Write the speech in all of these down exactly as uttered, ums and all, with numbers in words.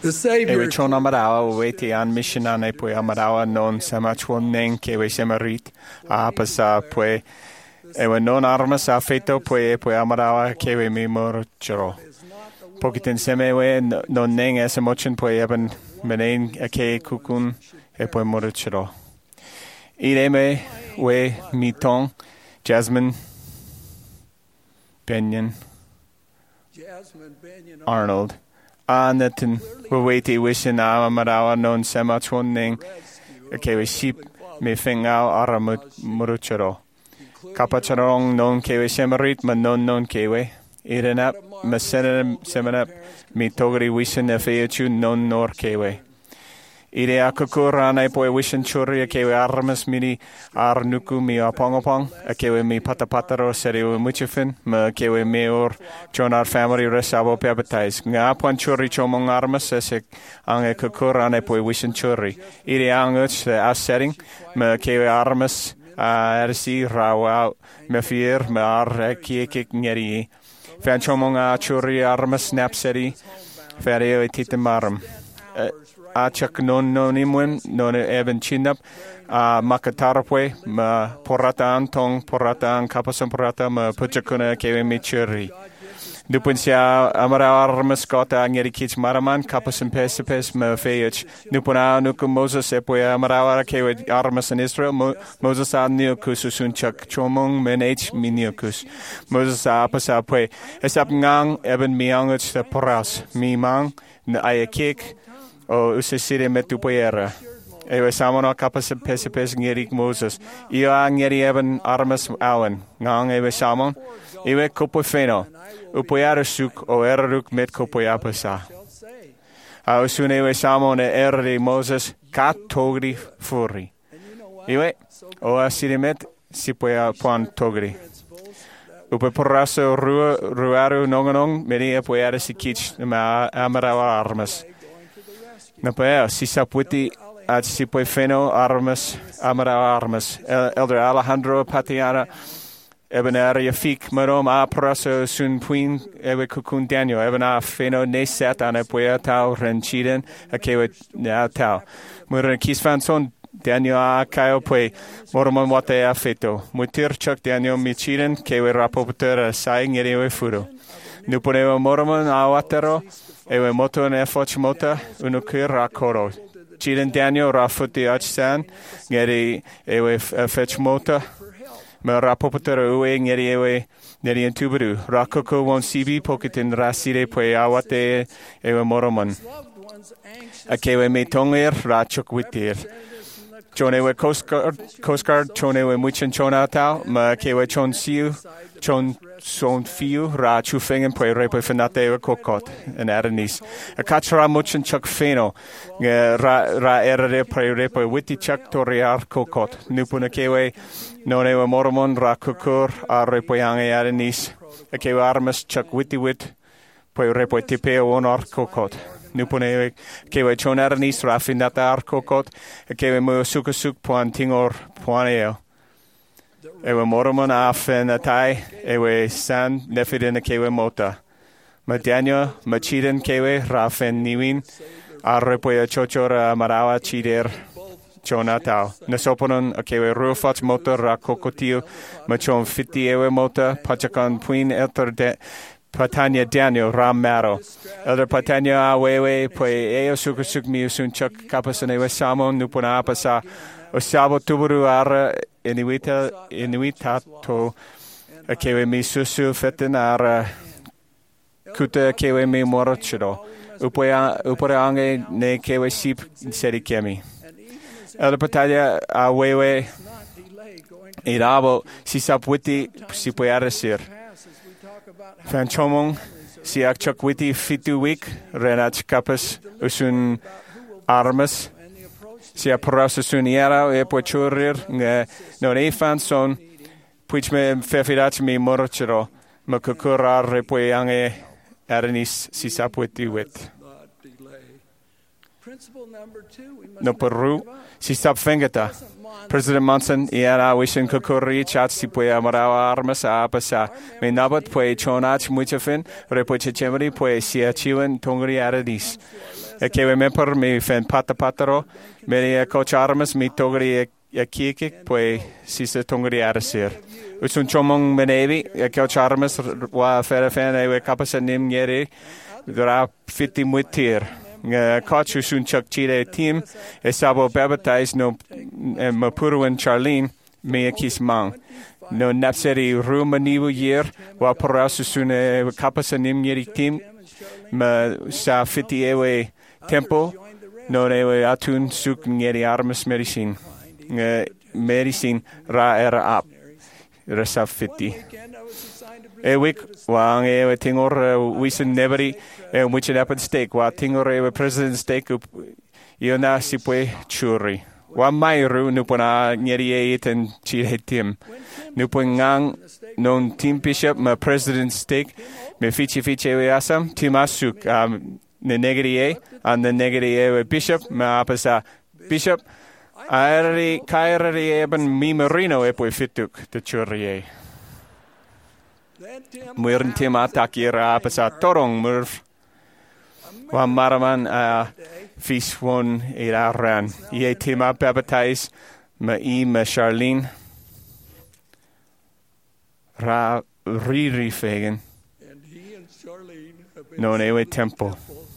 The Ewe Savior. chon amarawa weti an missionane pwe amarawa non sama chon neng kewe semarit a pasa pwe ewe non armas a feto pwe pwe amarawa kewe mi mor choro. Pokitin semewe non neng esamochin pwe eben menein ake kukun e pwe mor choro. Ireme we miton Jasmine Benyon Jasmine Benyon Arnold. Anatin waweti wishin a marawa non sema chon neng kewe ship me fingao ara muruchero. Kapacharong non kewe semarit ma non non kewe. Irenap ma semenap mi togri wishin e feachu non nor kewe. Ire akukur anai poe wishin churi a kewe armas mini ar nuku mi apongopong a kewe mi patapataro seri muchifin ma kewe meor chon ar family resabo peabatais. Nga apuan churi chomong armas esek ang e kukur anai poe wishin churi. Ire anguch as setting ma kewe armas a ersi rawa me fier ma ar kiekik ngeri. Fan chomong a churi armas nap seri ferio titamaram. Achak non non imwen non even chinap a makatarapwe ma porata antong porata an kapasan porata ma puchakuna kewe michuri. Dupun sia amara armas kota ngeri kich maraman kapasan pesipes ma feyach. Dupun a nuku Moses epwe amara kewe armas in Israel Mo, Moses a niokus usunchak chomong menech miniokus. Moses a apasa pwe esap ngang eben miangach te poras mi mang na ayakik o usisire metupoera. Ewe samono kapas pesipes ngerik Moses. Iyo a ngeri eben armas awan. Ngang ewe samon. Ewe kopofeno. Upoyara suk o eraruk met kopoyapasa. A usun ewe samon e erri Moses kat togri furri. Ewe o asire met sipoya puan togri. Upe porraso ruaru nonganong meri epoyara sikich ma amarawa armas. Napaya, si saputi at si poi feno armas, amara armas. Elder Alejandro Patiana, ebenaria fik marom a praso sun puin ewe kukun Daniel, ebena feno ne set an epoya tau renchiden, a kewe na tau. Muren kisfan son Daniel a kayo poi, moromon wate a feto. Mutir chuk Daniel michiden, kewe rapoputera sai ngeriwe furo. Nuponewa moromon a watero, ewe moto ne foch mota unukir rakoro. Chiden Daniel rafuti achsan ngeri ewe fetch mota. Me rapopotero uwe ngeri ewe ngeri entuburu. Rakoko won sibi pokitin rasire pwe awate ewe moromon. Akewe me tongir rachuk witir. Chonewe Coast Guard, Coast Guard, chonewe muchen chona tau, ma kewe chon siu, chon son fiu, ra chufingen pwe repo finate ewe kokot, en eranis. A kachara muchen chuk feno, ra, ra erare pwe repo witi chuk toriar kokot. Nupuna kewe, nonewe moromon, ra kukur, a repo yange eranis. A kewe armas chuk witi wit, pwe repo tipeo onar kokot. Nupone kewe chonaranis rafinata arkokot, kewe mo sukasuk puan tingor puaneo. Ewe moromon afen atai, ewe san nefidin kewe mota. Ma Daniel, ma chiden kewe rafen niwin, arrepoya chochora marawa chider chonatao. Nasoponon kewe rufat mota rakokotiu, ma chon fiti ewe mota, pachakan puin elter de Patanya Daniel Ram Maro. Elder Patanya Awewe Pue Eo Sukasuk Miusun Chuk Kapasanewe Samon Nupuna Pasa Osabo Tuburu Ara Inuita Inuitato Akewe Misusu Fetin Ara Kuta Kewe Mi Morochiro Uporeange Ne Kewe Sip Serikemi. Elder Patanya Awewe Irabo Sisapwiti Sipuarasir. Fan chomong siak chok witi fitu week renach kapas usun armas sia pras usun yara e pochurir nge no ne fan son puch me fefirach mi morochero makukura repoyange aranis sisapwiti wit no peru sisap fengata. President Monson iara wishin kukuri chat si pue amarawa armas a pasa. Me nabat pue chonach muchafin repoche chemri pue sia chiwen tongri aradis. E kewe mepar mi fen pata pataro. Meri e coach Armas mi togri e kiekik poi sisa tongri arasir. Usun chomong menevi e coach Armas wa fere fen e we kapasa nim ngeri dra fiti mutir. Coach usun chak chire team e sabo baptize no mapuru and Charlene me a kis mang. No napseri ruma nivu year wa parasu sune kapasa nim ngeri team ma sa fiti ewe tempo no ewe atun suk ngeri Armas medicine medicine ra era up rasa fiti e week wang ewe tingor wisen neberi e which happened steak wa tingor ewe president steak iona sipwe churi wa mairu nupona ngeri e ten chire tim nupongang non team bishop ma president steak me fichi fichi we asam timasuk um ne negeri e and the negeri e bishop ma apasa bishop Aeri kairi eben mi marino e poi fituk de churrie. Muirin tim atakira apasa torong murf. Wa maraman a fis won e aran. Ie tim baptize ma i ma Charlene. Ra riri fegen. No newe temple.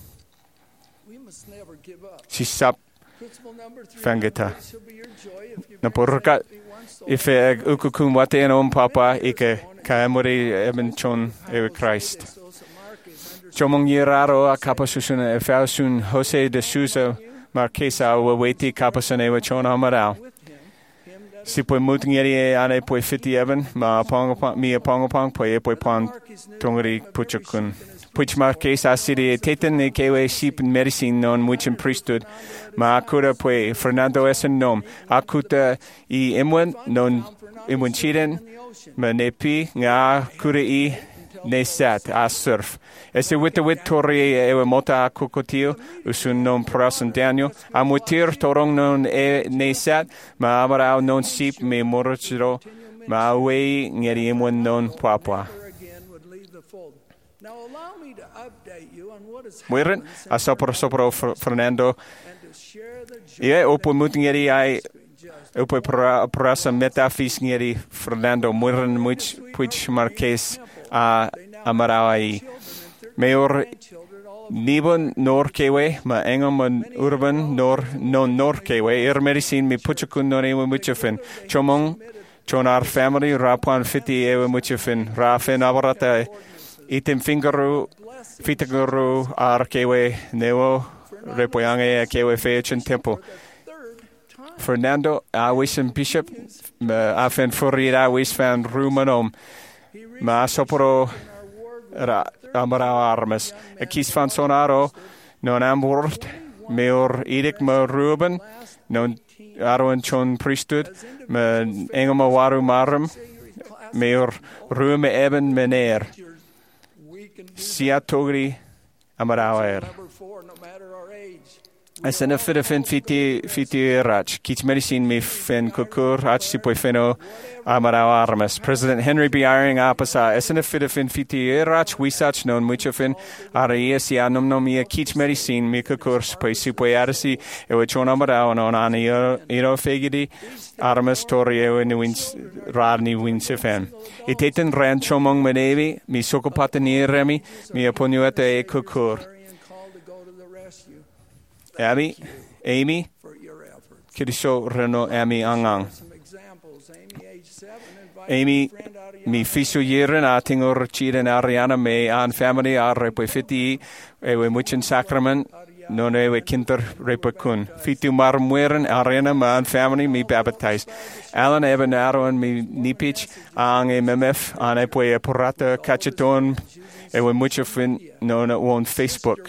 She sap Fangeta. Na porka ife ukukun wate en om papa ike kaemori eben chon ewe Christ. Chomong yiraro a kapasusun e fausun Jose de Sousa Marquesa wa weti kapasun ewe chon amarao. Si poi mutingeri e ane poi fiti eben ma pongopang mi pongopang poi e poi pon tongri puchukun. Puch Marquesa city teten e kewe sheep medicine non muchin priesthood. Ma akuta poi Fernando Essen nom. Akuta I imwen non imwen chiden ma nepi nga kura I ne sat a surf. Ese wita wit tori ewe mota kukotil usun non prasan Daniel. Amutir torong non e ne sat ma amarao non sheep me morochiro ma away ngeri imwen non papa. Muiren a sopro sopro Fernando. Ie opo mutingeri ai opo prasa metafis ngeri Fernando muiren much puch Marques a amarao ai. Meor nibon nor kewe ma engom urban nor non nor kewe er medicine mi puchukun non ewe muchefin. Chomong chonar family rapan fiti ewe muchefin rafen abarata item fingeru fitaguru ar kewe newo repoyange kewe fechen tempo. Fernando Awisen Bishop afen forira wis fan rumanom ma sopro ra amara armas a kis fan sonaro non ambort meor edic ma ruben non aron chon priesthood ma engoma waru marum meor rume eben mener sia togri amarawer Asena fit fin fiti fiti rach kich medicine me fen kukur rach si poi feno amarao armas President Henry B. Eyring apasa asena fit fin fiti rach wisach non mucho fin aria si anum no mia kich medicine me kukur poi si poi arasi e we chon amarao non ani iro fegidi armas torio in wins rarni winsefen iteten ran chomong menevi mi sokopatani remi mi aponuete e kukur Abby, Amy, Kidisho Reno Amy Angang. Amy, mi fisu yiren atingor chiren Ariana me an family ar repo fiti ewe muchen sacrament non ewe kinter repo kun. Fitu mar mueren Ariana ma an family mi baptize. Alan eben aron mi nipich ang e memef an epo e porata kacheton ewe mucho fin non on Facebook.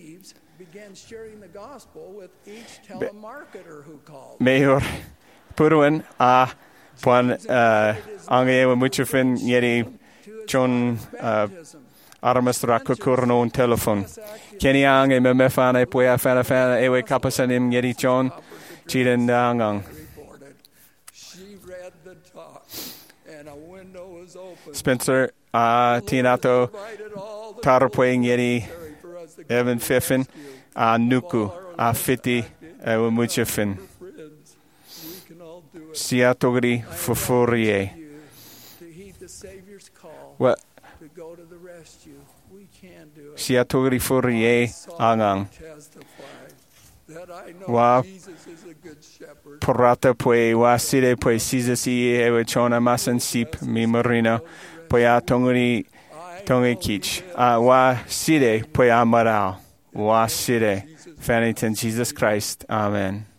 Mayor Puruan a puan angewe mucho fin yeri chon armas rakukur non telefon. Kenny ange me mefane poya fana fana ewe kapasanim yeri chon chiden angang. Spencer a tinato tarpoing yeri Evan Fiffin, a Nuku, a Fiti, a Muchafin. friends. We can all do it. Siatogri Fufurie. To heed the Savior's call What? to go to the rescue. We can do it. Siatogri Furie Angang. Testify that I know Wa Jesus is a good shepherd. Porata pue wa sire pue Jesus i e chona masan sip mi marina pue a tonguri tongi kich. A wa sire pue a marao. Wa sire. Fannington Jesus Christ. Amen.